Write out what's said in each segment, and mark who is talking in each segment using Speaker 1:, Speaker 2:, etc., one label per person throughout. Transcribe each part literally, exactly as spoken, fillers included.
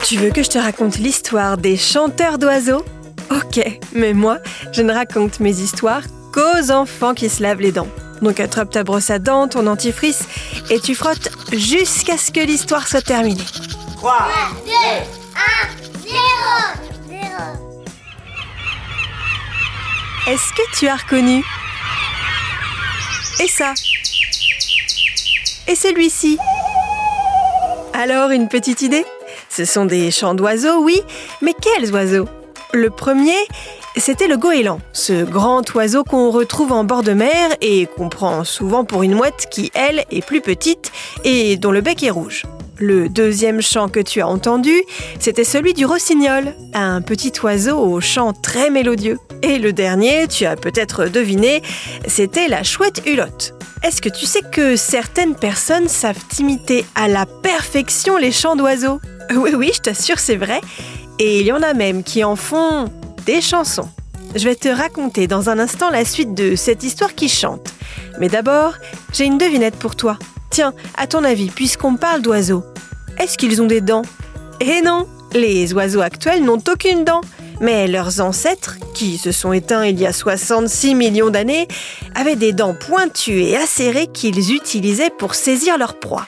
Speaker 1: Tu veux que je te raconte l'histoire des chanteurs d'oiseaux ? Ok, mais moi, je ne raconte mes histoires qu'aux enfants qui se lavent les dents. Donc attrape ta brosse à dents, ton dentifrice, et tu frottes jusqu'à ce que l'histoire soit terminée.
Speaker 2: trois, deux, un, zéro.
Speaker 1: Est-ce que tu as reconnu ? Et ça ? Et celui-ci ? Alors, une petite idée ? Ce sont des chants d'oiseaux, oui, mais quels oiseaux ? Le premier, c'était le goéland, ce grand oiseau qu'on retrouve en bord de mer et qu'on prend souvent pour une mouette qui, elle, est plus petite et dont le bec est rouge. Le deuxième chant que tu as entendu, c'était celui du rossignol, un petit oiseau au chant très mélodieux. Et le dernier, tu as peut-être deviné, c'était la chouette hulotte. Est-ce que tu sais que certaines personnes savent imiter à la perfection les chants d'oiseaux ? Oui, oui, je t'assure, c'est vrai. Et il y en a même qui en font des chansons. Je vais te raconter dans un instant la suite de cette histoire qui chante. Mais d'abord, j'ai une devinette pour toi. Tiens, à ton avis, puisqu'on parle d'oiseaux, est-ce qu'ils ont des dents ? Eh non, les oiseaux actuels n'ont aucune dent. Mais leurs ancêtres, qui se sont éteints il y a soixante-six millions d'années, avaient des dents pointues et acérées qu'ils utilisaient pour saisir leur proie.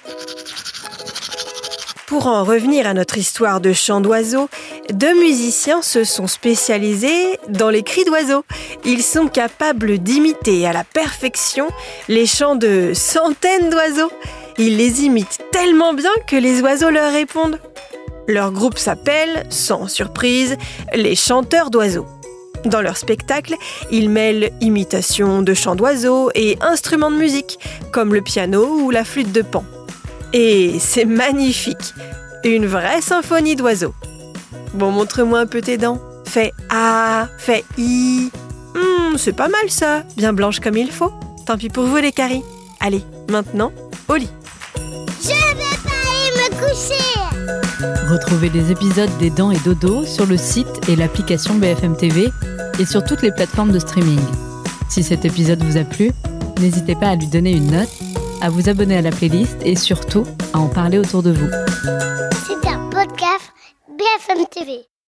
Speaker 1: Pour en revenir à notre histoire de chants d'oiseaux, deux musiciens se sont spécialisés dans les cris d'oiseaux. Ils sont capables d'imiter à la perfection les chants de centaines d'oiseaux. Ils les imitent tellement bien que les oiseaux leur répondent. Leur groupe s'appelle, sans surprise, les chanteurs d'oiseaux. Dans leur spectacle, ils mêlent imitation de chants d'oiseaux et instruments de musique, comme le piano ou la flûte de Pan. Et c'est magnifique, une vraie symphonie d'oiseaux. Bon, montre-moi un peu tes dents. Fais A, fais I. Hum, c'est pas mal ça, bien blanche comme il faut. Tant pis pour vous les caries. Allez, maintenant, au lit.
Speaker 2: Je vais pas aller me coucher.
Speaker 3: Retrouvez les épisodes des Dents et Dodo sur le site et l'application B F M T V et sur toutes les plateformes de streaming. Si cet épisode vous a plu, n'hésitez pas à lui donner une note, à vous abonner à la playlist et surtout à en parler autour de vous.
Speaker 2: C'est un podcast B F M T V.